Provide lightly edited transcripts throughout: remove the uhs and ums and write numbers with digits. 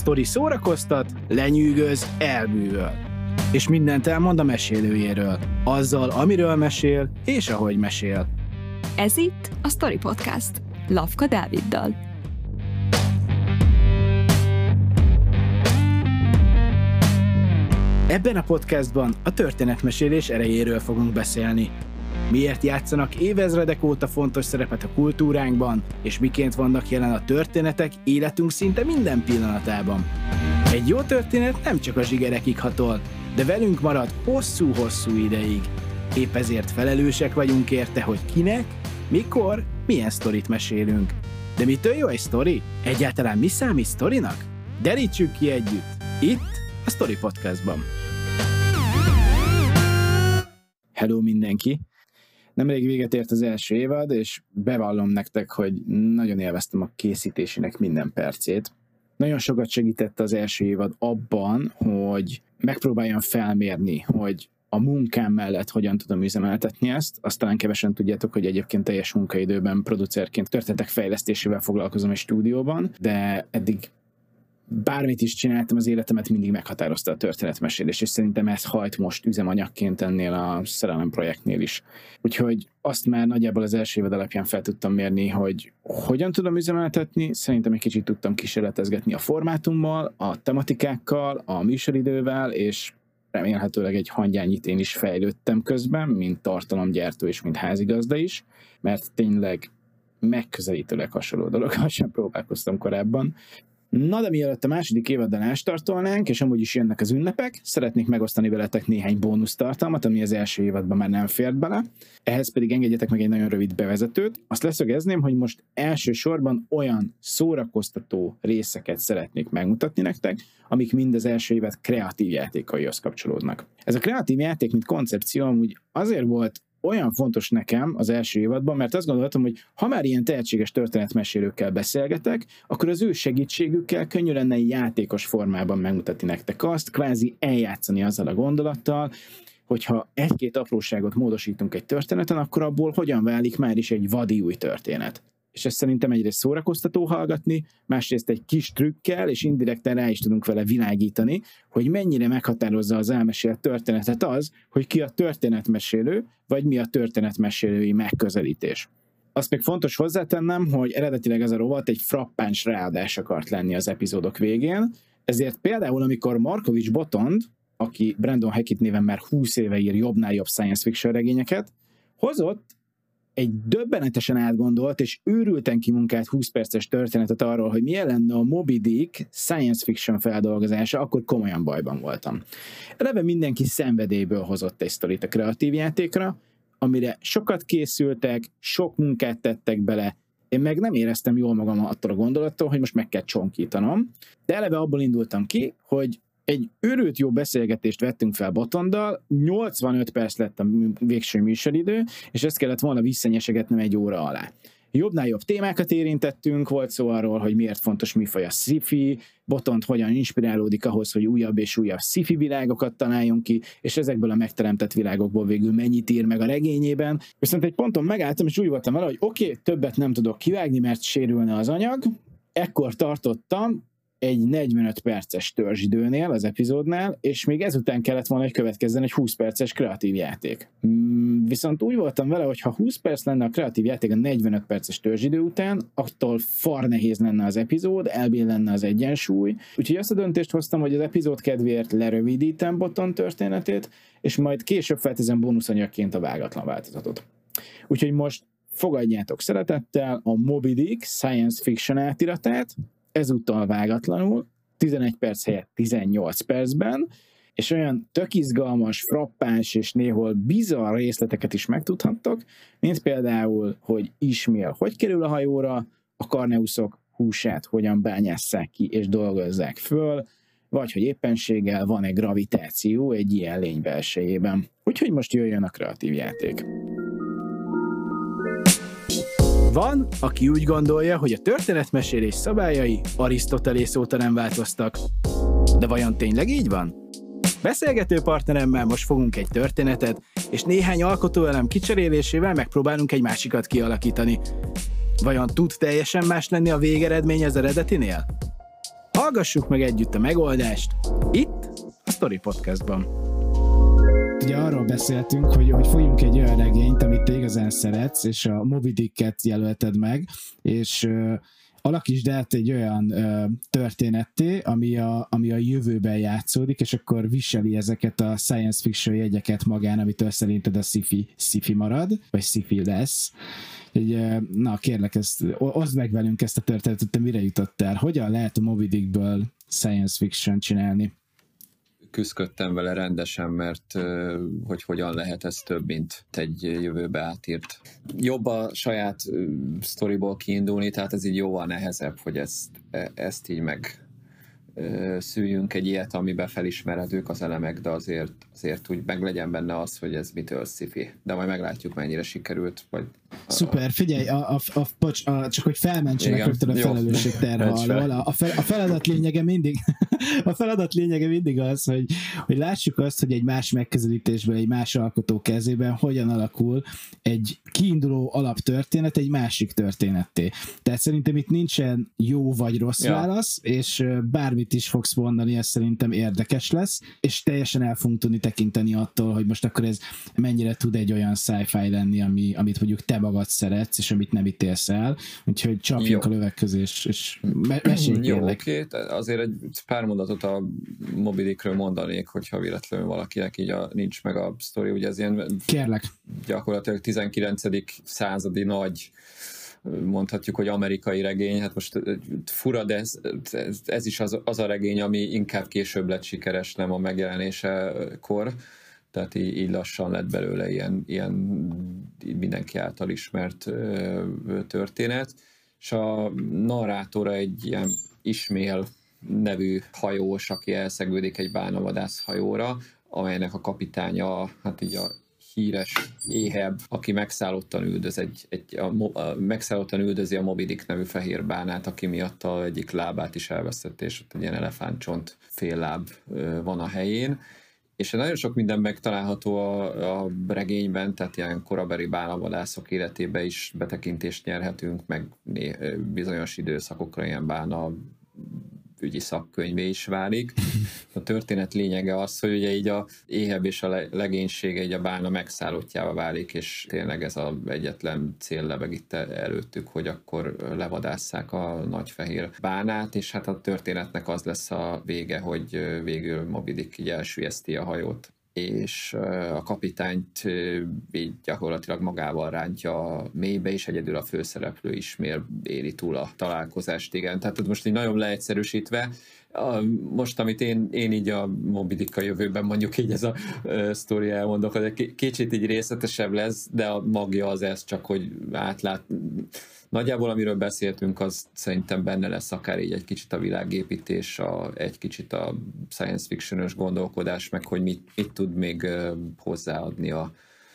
sztori szórakoztat, lenyűgöz, elbűvöl. És mindent elmond a mesélőjéről, azzal, amiről mesél, és ahogy mesél. Ez itt a Story Podcast, Lavka Dáviddal. Ebben a podcastban a történetmesélés erejéről fogunk beszélni. Miért játszanak évezredek óta fontos szerepet a kultúránkban, és miként vannak jelen a történetek életünk szinte minden pillanatában. Egy jó történet nem csak a zsigerekig hatol, de velünk marad hosszú-hosszú ideig. Épp ezért felelősek vagyunk érte, hogy kinek, mikor, milyen sztorit mesélünk. De mitől jó egy sztori? Egyáltalán mi számít sztorinak? Derítsük ki együtt, itt a Story Podcastban. Hello mindenki! Nemrég véget ért az első évad, és bevallom nektek, hogy nagyon élveztem a készítésének minden percét. Nagyon sokat segített az első évad abban, hogy megpróbáljam felmérni, hogy a munkám mellett hogyan tudom üzemeltetni ezt. Azt talán kevesen tudjátok, hogy egyébként teljes munkaidőben producerként történetek fejlesztésével foglalkozom egy stúdióban, de eddig bármit is csináltam, az életemet mindig meghatározta a történetmesélés, és szerintem ez hajt most üzemanyagként ennél a Szerelem projektnél is. Úgyhogy azt már nagyjából az első évad alapján fel tudtam mérni, hogy hogyan tudom üzemeltetni, szerintem egy kicsit tudtam kísérletezgetni a formátummal, a tematikákkal, a műsoridővel, és remélhetőleg egy hangyányit én is fejlődtem közben, mint tartalomgyártó és mint házigazda is, mert tényleg megközelítőleg hasonló dologgal sem próbálkoztam korábban. Na de mielőtt a második évaddal ástartolnánk, és amúgy is jönnek az ünnepek, szeretnék megosztani veletek néhány bónusztartalmat, ami az első évadban már nem fért bele. Ehhez pedig engedjetek meg egy nagyon rövid bevezetőt. Azt leszögezném, hogy most elsősorban olyan szórakoztató részeket szeretnék megmutatni nektek, amik mind az első évad kreatív játékaihoz kapcsolódnak. Ez a kreatív játék, mint koncepció, amúgy azért volt olyan fontos nekem az első évadban, mert azt gondoltam, hogy ha már ilyen tehetséges történetmesélőkkel beszélgetek, akkor az ő segítségükkel könnyű lenne játékos formában megmutatni nektek azt, kvázi eljátszani azzal a gondolattal, hogyha egy-két apróságot módosítunk egy történeten, akkor abból hogyan válik már is egy vadi új történet. És ezt szerintem egyrészt szórakoztató hallgatni, másrészt egy kis trükkel, és indirekten rá is tudunk vele világítani, hogy mennyire meghatározza az elmesélt történetet az, hogy ki a történetmesélő, vagy mi a történetmesélői megközelítés. Azt még fontos hozzátennem, hogy eredetileg ez a rovat egy frappáns ráadás akart lenni az epizódok végén, ezért például amikor Markovics Botond, aki Brandon Hackett néven már 20 éve ír jobbnál jobb science fiction regényeket, hozott egy döbbenetesen átgondolt és őrülten kimunkált 20 perces történetet arról, hogy milyen lenne a Moby Dick science fiction feldolgozása, akkor komolyan bajban voltam. Eleve mindenki szenvedélyből hozott egy sztorit a kreatív játékra, amire sokat készültek, sok munkát tettek bele, én meg nem éreztem jól magam attól a gondolattól, hogy most meg kell csonkítanom, de eleve abból indultam ki, hogy egy őrült jó beszélgetést vettünk fel Botonddal, 85 perc lett a végső műsoridő, és ezt kellett volna visszanyesegetnem egy óra alá. Jobbnál jobb témákat érintettünk, volt szó arról, hogy miért fontos műfaj a sci-fi, Botond hogyan inspirálódik ahhoz, hogy újabb és újabb sci-fi világokat találjon ki, és ezekből a megteremtett világokból végül mennyit ír meg a regényében. Viszont egy ponton megálltam, és úgy voltam vele, hogy oké, többet nem tudok kivágni, mert sérülne az anyag. Ekkor tartottam egy 45 perces törzsidőnél, az epizódnál, és még ezután kellett volna, hogy következzen egy 20 perces kreatív játék. Viszont úgy voltam vele, hogy ha 20 perc lenne a kreatív játék a 45 perces törzsidő után, attól far nehéz lenne az epizód, elbillenne az egyensúly. Úgyhogy azt a döntést hoztam, hogy az epizód kedvéért lerövidítem Botond történetét, és majd később felteszem bónuszanyagként a vágatlan változatot. Úgyhogy most fogadjátok szeretettel a Moby Dick science fiction átiratát, ezúttal vágatlanul, 11 perc helyett 18 percben, és olyan tök izgalmas, frappáns és néhol bizarr részleteket is megtudhattok, mint például, hogy Ismél hogy kerül a hajóra, a karneuszok húsát hogyan bányásszák ki és dolgozzák föl, vagy hogy éppenséggel van-e gravitáció egy ilyen lény belsejében. Úgyhogy most jöjjön a kreatív játék. Van, aki úgy gondolja, hogy a történetmesélés szabályai Arisztotelész óta nem változtak. De vajon tényleg így van? Beszélgető partneremmel most fogunk egy történetet, és néhány alkotóelem kicserélésével megpróbálunk egy másikat kialakítani. Vajon tud teljesen más lenni a végeredmény az eredetinél? Hallgassuk meg együtt a megoldást itt a Story Podcastban. Ugye arról beszéltünk, hogy folyjunk egy olyan regényt, amit te igazán szeretsz, és a Moby Dicket jelölted meg, és alakítsd át egy olyan történetté, ami a jövőben játszódik, és akkor viseli ezeket a science fiction jegyeket magán, amitől szerinted a sci-fi marad, vagy sci-fi lesz. Na, kérlek, oszd meg velünk ezt a történetet, te mire jutottál? Hogyan lehet a Moby Dickből science fiction csinálni? Küzdködtem vele rendesen, mert hogy hogyan lehet ez több, mint egy jövőbe átírt. Jobb a saját sztoriból kiindulni, tehát ez így jóval nehezebb, hogy ezt így meg szüljünk egy ilyet, amiben felismerhetők az elemek, de azért úgy meglegyen benne az, hogy ez mitől sci-fi. De majd meglátjuk, mennyire sikerült. Szuper, figyelj, csak hogy felmentsenek rögtön a felelősség terhe alól. A feladat lényege mindig az, hogy lássuk azt, hogy egy más megközelítésben, egy más alkotó kezében hogyan alakul egy kiinduló alaptörténet egy másik történetté. Tehát szerintem itt nincsen jó vagy rossz válasz, és bármit is fogsz mondani, ez szerintem érdekes lesz, és teljesen el fogunk tudni tekinteni attól, hogy most akkor ez mennyire tud egy olyan sci-fi lenni, amit mondjuk te magad szeretsz, és amit nem ítélsz el. Úgyhogy csapjunk a löveg közé, és mesélj kérlek. Jó, oké. Azért egy pár mondatot a Moby Dickről mondanék, hogyha véletlenül valakinek így nincs meg a sztori, ugye ez ilyen kérlek. Gyakorlatilag 19. századi nagy, mondhatjuk, hogy amerikai regény, hát most fura, de ez is az a regény, ami inkább később lett sikeres, nem a megjelenésekor, tehát így lassan lett belőle ilyen mindenki által ismert történet, és a narrátora egy ilyen Ismél nevű hajós, aki elszegődik egy bálnavadász hajóra, amelynek a kapitánya, hát így a híres Éheb, aki megszállottan üldözi a Moby Dick nevű fehér bálnát, aki miatt egyik lábát is elvesztette, és ott egy ilyen elefántcsont fél láb van a helyén. És nagyon sok minden megtalálható a regényben, tehát ilyen korabeli bálnavadászok életébe is betekintést nyerhetünk, meg bizonyos időszakokra ilyen bálna ügyi szakkönyvé is válik. A történet lényege az, hogy ugye így a Éheb és a legénysége így a bálna megszállottjává válik, és tényleg ez az egyetlen cél lebeg itt előttük, hogy akkor levadásszák a nagy fehér bálnát, és hát a történetnek az lesz a vége, hogy végül Moby Dick így elsüllyeszti a hajót, és a kapitányt így gyakorlatilag magával rántja a mélybe, és egyedül a főszereplő Ismél éli túl a találkozást, igen. Tehát most így nagyon leegyszerűsítve, most, amit én így a Moby Dick a jövőben mondjuk így ez a sztori elmondok, az egy kicsit így részletesebb lesz, de a magja az ez, csak hogy átlát. Nagyjából amiről beszéltünk, az szerintem benne lesz akár így egy kicsit a világépítés, egy kicsit a science fiction-ös gondolkodás, meg hogy mit tud még hozzáadni a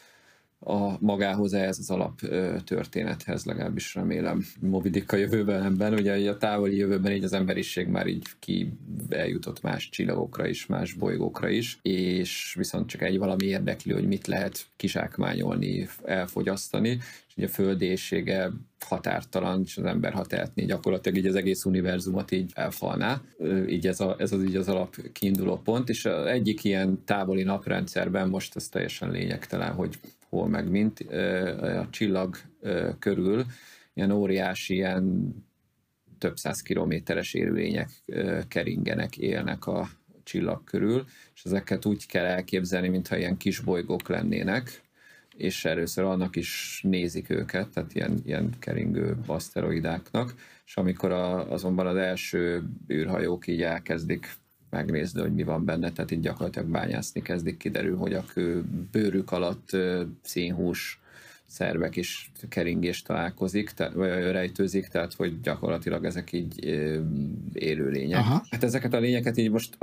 magához ehhez az alap történethez, legalábbis remélem. Moby Dick a jövőben, ugye a távoli jövőben így az emberiség már így eljutott más csillagokra is, más bolygókra is, és viszont csak egy valami érdekli, hogy mit lehet kizsákmányolni, elfogyasztani, és ugye a földészsége határtalan, és az ember ha tehetné, gyakorlatilag így az egész univerzumot így elfalná. Így ez az alap kiinduló pont, és egyik ilyen távoli naprendszerben, most ez teljesen lényegtelen, hogy hol meg mint, a csillag körül ilyen óriási, ilyen több száz kilométeres élőlények keringenek, élnek a csillag körül, és ezeket úgy kell elképzelni, mintha ilyen kis bolygók lennének, és először annak is nézik őket, tehát ilyen keringő aszteroidáknak, és amikor azonban az első űrhajók így elkezdik megnézni, hogy mi van benne, tehát így gyakorlatilag bányászni kezdik, kiderül, hogy a bőrük alatt szénhús szervek is keringést találkozik, vagy rejtőzik, tehát hogy gyakorlatilag ezek így élőlények. Aha. Hát ezeket a lényeket így most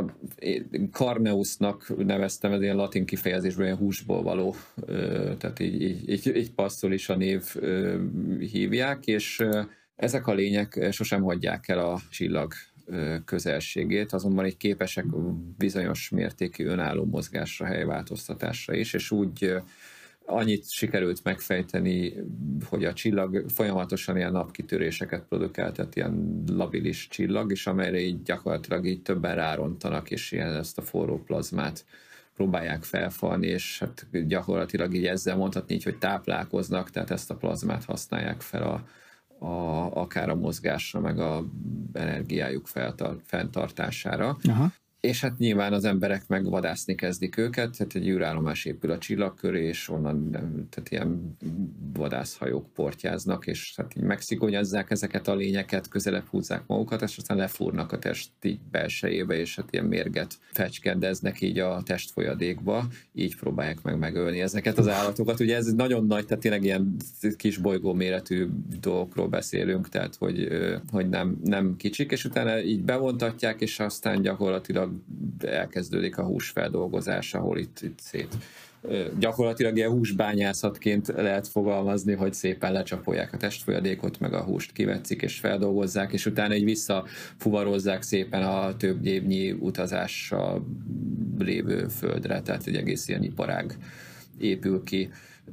Carneusnak neveztem, ez ilyen latin kifejezésből, ilyen húsból való, tehát így passzol is a név hívják, és ezek a lények sosem hagyják el a csillag közelségét, azonban így képesek bizonyos mértékű önálló mozgásra, helyváltoztatásra is, és úgy annyit sikerült megfejteni, hogy a csillag folyamatosan ilyen napkitöréseket produkál, tehát ilyen labilis csillag, és amelyre így gyakorlatilag így többen rárontanak, és ilyen ezt a forró plazmát próbálják felfalni, és hát gyakorlatilag így ezzel mondhatni így, hogy táplálkoznak, tehát ezt a plazmát használják fel akár a mozgásra, meg a energiájuk fenntartására. Aha. És hát nyilván az emberek meg vadászni kezdik őket, tehát egy űrállomás épül a csillag köré, és onnan tehát ilyen vadászhajók portyáznak, és hát így megszigonyazzák ezeket a lényeket, közelebb húzzák magukat, és aztán lefúrnak a test így belsejébe, és hát ilyen mérget fecskendeznek így a testfolyadékba, így próbálják meg megölni ezeket az állatokat. Ugye ez nagyon nagy, tehát tényleg ilyen kis bolygó méretű dolgokról beszélünk, tehát hogy nem kicsik, és utána így bevontatják, és aztán gyakorlatilag elkezdődik a húsfeldolgozás, ahol itt szét. Gyakorlatilag ilyen húsbányászatként lehet fogalmazni, hogy szépen lecsapolják a testfolyadékot, meg a húst kivetszik és feldolgozzák, és utána így visszafuvarozzák szépen a több évnyi utazással lévő földre, tehát egy egész ilyen iparág épül ki.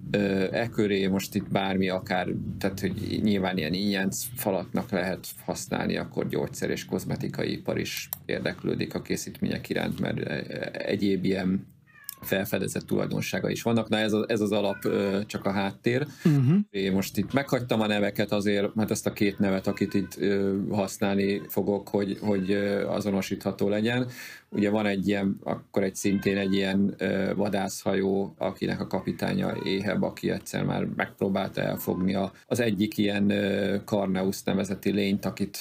Köré most itt bármi akár, tehát hogy nyilván ilyen ingyenc falaknak lehet használni, akkor gyógyszer és kozmetikai ipar is érdeklődik a készítmények iránt, mert egyéb ilyen felfedezett tulajdonsága is vannak. Na ez az alap, csak a háttér. Én most itt meghagytam a neveket azért, mert ezt a két nevet, akit itt használni fogok, hogy azonosítható legyen. Ugye van egy ilyen, akkor szintén egy ilyen vadászhajó, akinek a kapitánya Éheb, aki egyszer már megpróbálta elfogni az egyik ilyen Carneus nevezeti lényt, akit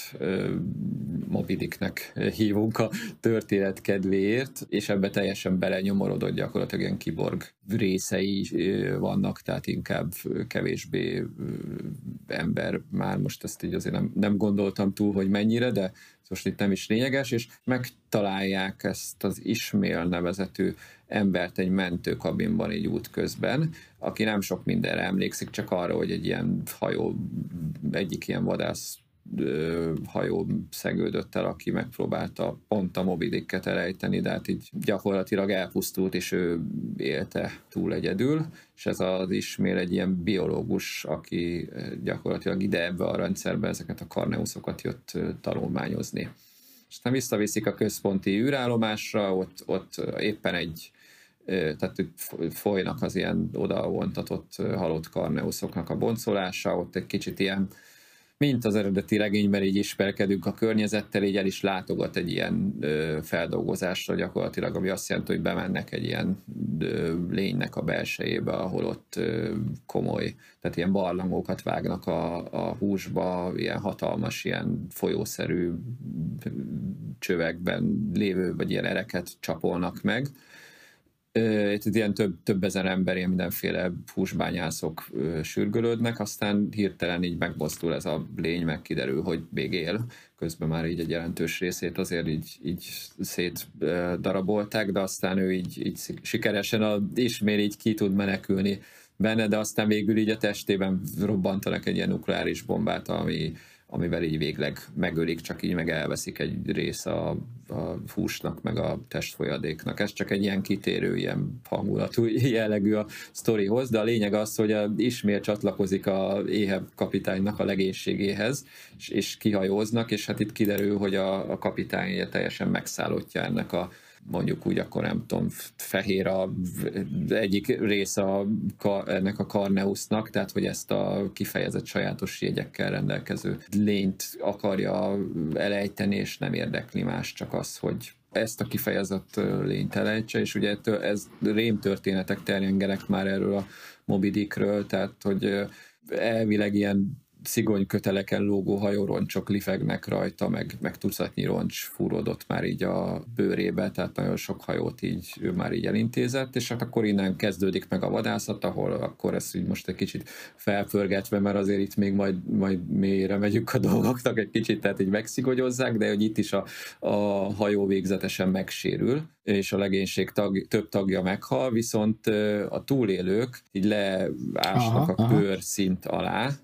Moby Dicknek hívunk a történet kedvéért, és ebbe teljesen belenyomorodott, gyakorlatilag ilyen kiborg részei vannak, tehát inkább kevésbé ember. Már most ezt így azért nem gondoltam túl, hogy mennyire, de most itt nem is lényeges, és megtalálják ezt az Ismél nevezetű embert egy mentőkabinban így útközben, aki nem sok mindenre emlékszik, csak arra, hogy egy ilyen hajó, egyik ilyen vadász hajó szegődött el, aki megpróbálta pont a Moby Dicket elejteni, de hát így gyakorlatilag elpusztult, és ő élte túl egyedül, és ez az Ismél egy ilyen biológus, aki gyakorlatilag ide ebbe a rendszerbe ezeket a karneuszokat jött tanulmányozni. És aztán visszaviszik a központi űrállomásra, ott éppen tehát folynak az ilyen odavontatott halott karneuszoknak a boncolása, ott egy kicsit ilyen, mint az eredeti regényben így ismerkedünk a környezettel, így el is látogat egy ilyen feldolgozásra gyakorlatilag, ami azt jelenti, hogy bemennek egy ilyen lénynek a belsejébe, ahol ott komoly, tehát ilyen barlangokat vágnak a húsba, ilyen hatalmas, ilyen folyószerű csövekben lévő, vagy ilyen ereket csapolnak meg. Itt ilyen több ezer ember, ilyen mindenféle húsbányászok sürgölődnek, aztán hirtelen így megmozdul ez a lény, meg kiderül, hogy még él. Közben már így egy jelentős részét azért így szétdarabolták, de aztán ő így sikeresen Ismél így ki tud menekülni benne, de aztán végül így a testében robbantanak egy ilyen nukleáris bombát, amivel így végleg megölik, csak így meg elveszik egy része a húsnak, meg a testfolyadéknak. Ez csak egy ilyen kitérő, ilyen hangulatú jellegű a sztorihoz, de a lényeg az, hogy Ismél csatlakozik a Éheb kapitánynak a legénységéhez, és kihajóznak, és hát itt kiderül, hogy a kapitány teljesen megszállottja ennek mondjuk úgy, akkor nem tudom, fehér egyik része ennek a Carneusnak, tehát hogy ezt a kifejezett sajátos jegyekkel rendelkező lényt akarja elejteni, és nem érdekli más, csak az, hogy ezt a kifejezett lényt elejtse, és ugye ez rémtörténetek terjengenek már erről a Moby Dickről, tehát hogy elvileg ilyen szigonyköteleken lógó hajóroncsok lifegnek rajta, meg tucatnyi roncs fúródott már így a bőrébe, tehát nagyon sok hajót így ő már így elintézett, és hát akkor innen kezdődik meg a vadászat, ahol akkor ezt így most egy kicsit felpörgetve, mert azért itt még majd mélyre megyünk a dolgoknak egy kicsit, tehát így megszigogyozzák, de hogy itt is a hajó végzetesen megsérül, és a legénység több tagja meghal, viszont a túlélők így leásnak a bőrszint alá,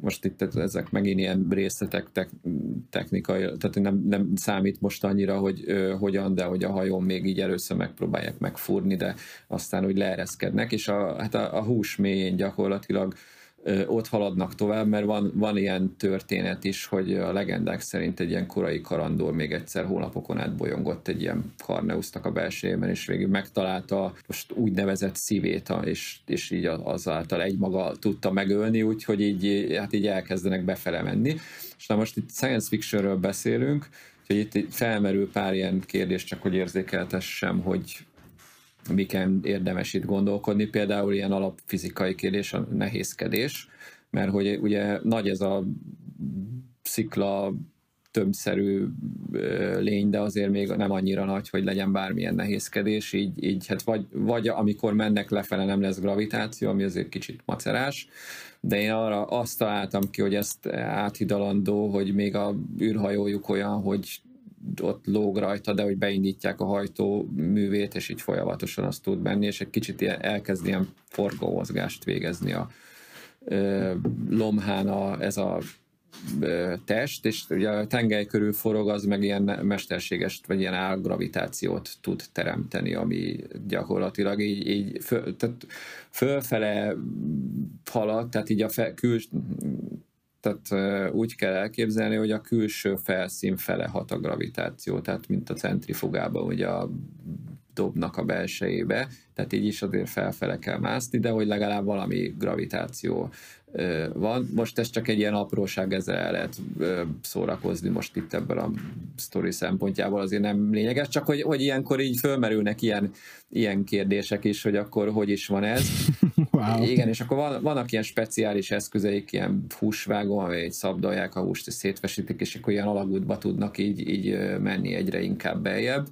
most itt ezek megint ilyen részletek technikai, tehát nem számít most annyira, hogy hogyan, de hogy a hajón még így először megpróbálják megfúrni, de aztán úgy leereszkednek, és a hús mélyén gyakorlatilag ott haladnak tovább, mert van ilyen történet is, hogy a legendák szerint egy ilyen korai karandor még egyszer hónapokon át bolyongott egy ilyen Carneusnak a belsejében, és végül megtalálta most úgynevezett szívét, és így azáltal egymaga tudta megölni, úgyhogy így elkezdenek befele menni. És na most itt science fictionről beszélünk, úgyhogy itt felmerül pár ilyen kérdés, csak hogy érzékeltessem, hogy miken érdemes itt gondolkodni, például ilyen alapfizikai kérdés, a nehézkedés, mert hogy ugye nagy ez a szikla tömbszerű lény, de azért még nem annyira nagy, hogy legyen bármilyen nehézkedés, így hát vagy amikor mennek lefele nem lesz gravitáció, ami azért kicsit macerás, de én arra azt találtam ki, hogy ezt áthidalandó, hogy még a űrhajójuk olyan, hogy ott lóg rajta, de hogy beindítják a hajtóművét, és így folyamatosan azt tud menni, és egy kicsit elkezd ilyen forgómozgást végezni a lomhán ez a test, és ugye a tengely körül forog, az meg ilyen mesterséges, vagy ilyen álgravitációt tud teremteni, ami gyakorlatilag így fölfele halad, tehát így tehát úgy kell elképzelni, hogy a külső felszín fele hat a gravitáció, tehát mint a centrifugában ugye dobnak a belsejébe, tehát így is azért felfele kell mászni, de hogy legalább valami gravitáció van. Most ez csak egy ilyen apróság, ezzel el lehet szórakozni most itt ebből a sztori szempontjából, azért nem lényeges, csak hogy ilyenkor így fölmerülnek ilyen kérdések is, hogy akkor hogy is van ez. Wow. Igen, és akkor vannak ilyen speciális eszközeik, ilyen húsvágó, amely szabdalják a húst, és szétvesítik, és akkor ilyen alagútba tudnak így menni egyre inkább beljebb.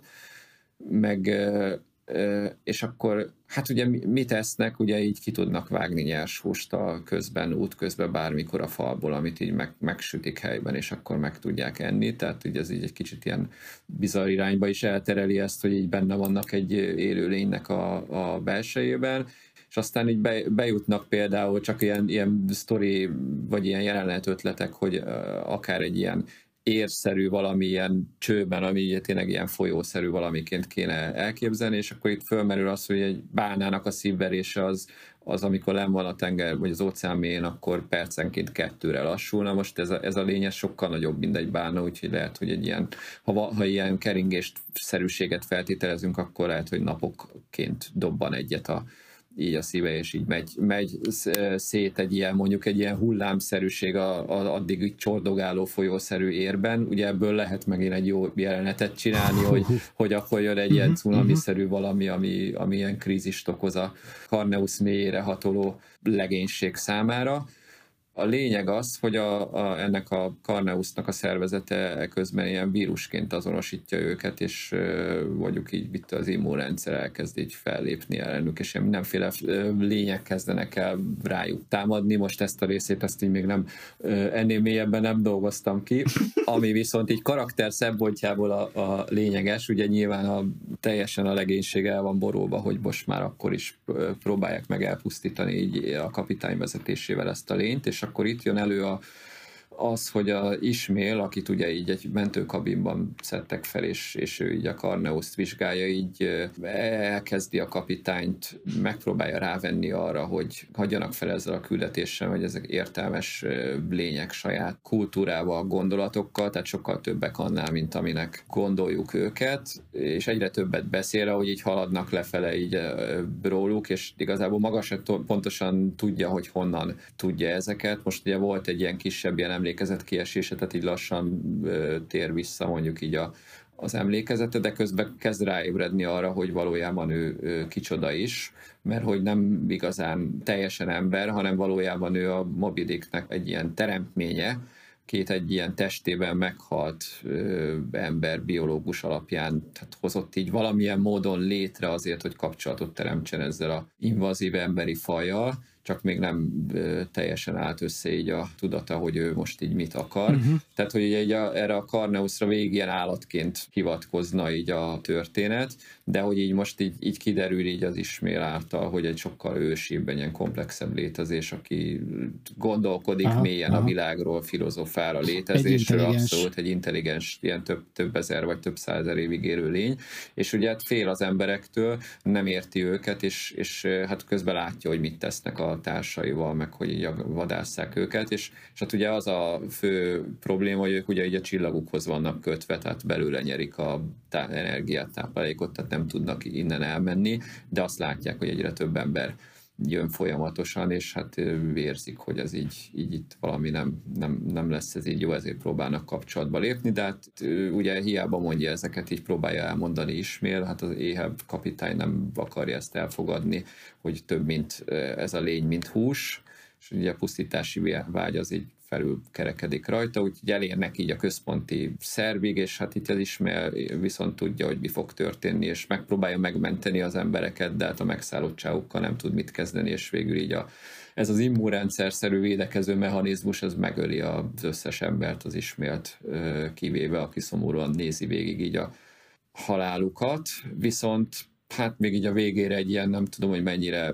És akkor hát ugye mit esznek, ugye így ki tudnak vágni nyers húst útközben bármikor a falból, amit így megsütik helyben, és akkor meg tudják enni, tehát így ez így egy kicsit ilyen bizarr irányba is eltereli ezt, hogy így benne vannak egy élőlénynek a belsejében, és aztán így bejutnak például csak ilyen sztori, vagy ilyen jelenet ötletek, hogy akár egy ilyen érszerű valamilyen csőben, ami tényleg ilyen folyószerű valamiként kéne elképzelni, és akkor itt fölmerül az, hogy egy bálnának a szívverése az amikor lenn van a tenger, vagy az óceán mélyén, akkor percenként 2-re lassulna. Most ez a lény sokkal nagyobb, mint egy bálna, úgyhogy lehet, hogy egy ilyen, ha ilyen keringést szerűséget feltételezünk, akkor lehet, hogy napokként dobban egyet így a szíve, és így megy szét egy ilyen hullámszerűség addig így csordogáló folyószerű érben. Ugye ebből lehet megint egy jó jelenetet csinálni, hogy akkor jön egy ilyen cunamiszerű valami, ami ilyen krízist okoz a Carneus mélyére hatoló legénység számára. A lényeg az, hogy ennek a Carneusnak a szervezete közben ilyen vírusként azonosítja őket, és mondjuk így itt az immunrendszer elkezd így fellépni ellenük, és mindenféle lények kezdenek el rájuk támadni. Most ezt a részét így még nem ennél mélyebben nem dolgoztam ki, ami viszont így karakter szempontjából a lényeges, ugye nyilván teljesen a legénység el van borulva, hogy most már akkor is próbálják meg elpusztítani így a kapitány vezetésével ezt a lényt, és akkor itt jön elő az, hogy a Ismél, akit ugye így egy mentőkabinban szedtek fel, és ő így a Carneust vizsgálja, így elkezdi a kapitányt, megpróbálja rávenni arra, hogy hagyjanak fel ezzel a küldetéssel, hogy ezek értelmes lények saját kultúrával, gondolatokkal, tehát sokkal többek annál, mint aminek gondoljuk őket, és egyre többet beszél, hogy így haladnak lefele így róluk, és igazából maga se pontosan tudja, hogy honnan tudja ezeket. Most ugye volt egy ilyen kisebb ilyen emlékezet kiesése, tehát így lassan tér vissza mondjuk így az emlékezete, de közben kezd ráébredni arra, hogy valójában ő kicsoda is, mert hogy nem igazán teljesen ember, hanem valójában ő a Moby Dicknek egy ilyen teremtménye, egy ilyen testében meghalt ember biológus alapján hozott így valamilyen módon létre azért, hogy kapcsolatot teremtsen ezzel az invazív emberi fajjal, csak még nem teljesen állt össze így a tudata, hogy ő most így mit akar. Tehát, hogy így erre a Carneusra végig ilyen állatként hivatkozna így a történet, de hogy így most így kiderül így az Ismél által, hogy egy sokkal ősibb, ilyen komplexebb létezés, aki gondolkodik mélyen a világról, filozofál a létezésről, abszolút egy intelligens, ilyen több ezer vagy több százezer évig élő lény, és ugye hát fél az emberektől, nem érti őket, és hát közben látja, hogy mit tesznek a társaival, meg hogy így vadásszák őket, és hát ugye az a fő probléma, hogy ők ugye így a csillagukhoz vannak kötve, tehát belőle nyerik a energiát, táplálékot, tehát nem tudnak innen elmenni, de azt látják, hogy egyre több ember jön folyamatosan, és hát érzik, hogy ez így itt valami nem lesz ez így jó, ezért próbálnak kapcsolatba lépni, de hát ugye hiába mondja ezeket, így próbálja elmondani Ismél, hát az éhebb kapitány nem akarja ezt elfogadni, hogy több mint ez a lény, mint hús, és ugye a pusztítási vágy az így felül kerekedik rajta, úgyhogy elérnek így a központi szervig, és hát itt az Ismél viszont tudja, hogy mi fog történni, és megpróbálja megmenteni az embereket, de hát a megszállottságukkal nem tud mit kezdeni, és végül így ez az immunrendszer-szerű védekező mechanizmus, ez megöli az összes embert, az Ismélt kivéve, aki szomorúan nézi végig így a halálukat, viszont hát még így a végére egy ilyen, nem tudom, hogy mennyire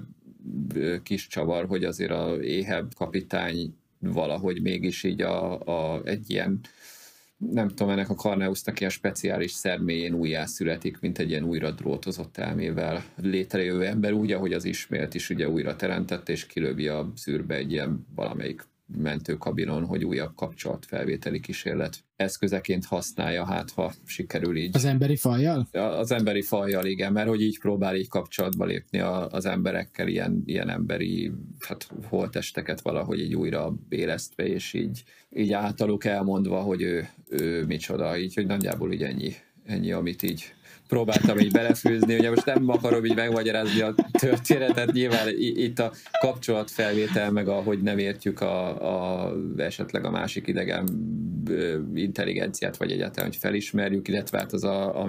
kis csavar, hogy azért az éhebb kapitány valahogy mégis így egy ilyen, nem tudom, ennek a Carneusnak ilyen speciális szerméjén újjászületik, mint egy ilyen újra drótozott elmével létrejövő ember, úgy, ahogy az Ismélt is ugye újra teremtett, és kilövi a szűrbe egy ilyen valamelyik mentőkabinon, hogy újabb kapcsolatfelvételi kísérlet eszközeként használja, hát ha sikerül így. Az emberi fajjal? Az emberi fajjal, igen, mert hogy így próbál így kapcsolatba lépni az emberekkel, ilyen emberi holttesteket valahogy így újra élesztve, és így általuk elmondva, hogy ő micsoda, így, hogy nagyjából így ennyi, amit így próbáltam így belefőzni, ugye most nem akarom így megmagyarázni a történetet, nyilván itt a kapcsolatfelvétel, meg ahogy nem értjük esetleg a másik idegen intelligenciát, vagy egyáltalán, hogy felismerjük, illetve hát az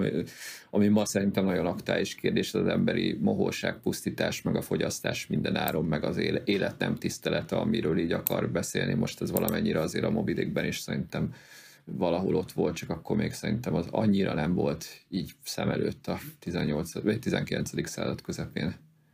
ami ma szerintem nagyon aktuális kérdés, az emberi mohóság, pusztítás, meg a fogyasztás minden áron, meg az élet nem tisztelete, amiről így akar beszélni. Most ez valamennyire azért a Moby Dickben is szerintem valahol ott volt, csak akkor még szerintem az annyira nem volt így szem előtt a 18. vagy 19. század közepén.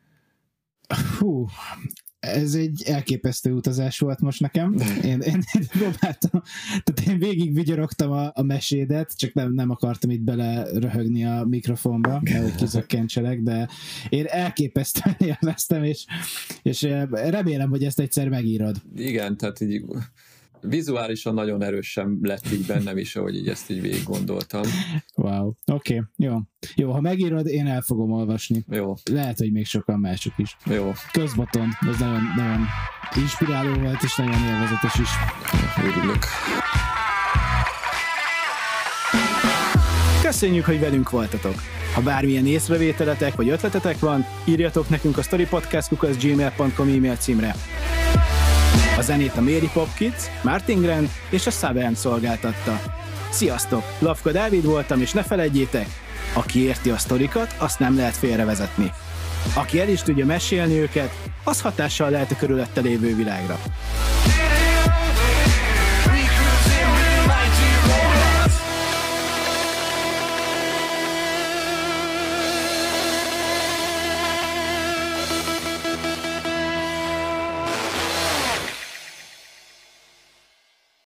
Hú, ez egy elképesztő utazás volt most nekem. Én próbáltam, tehát én végig vigyorogtam a mesédet, csak nem akartam itt bele röhögni a mikrofonba, hogy kizökkentselek, de én elképesztően élveztem, és remélem, hogy ezt egyszer megírod. Igen, tehát így vizuálisan nagyon erősen lett így bennem is, ahogy így ezt így végig gondoltam. Wow, oké, jó. Jó, ha megírod, én el fogom olvasni. Jó. Lehet, hogy még sokan mások is. Jó. Közbaton, ez nagyon, nagyon inspiráló volt, és nagyon élvezetes is. Örülök. Köszönjük, hogy velünk voltatok! Ha bármilyen észrevételetek vagy ötletetek van, írjatok nekünk a storypodcast@gmail.com e-mail címre. A zenét a Mary Pop Kids, Martin Grant és a Savern szolgáltatta. Sziasztok! Lavka Dávid voltam, és ne feledjétek, aki érti a sztorikat, azt nem lehet félrevezetni. Aki el is tudja mesélni őket, az hatással lehet a körülötte lévő világra.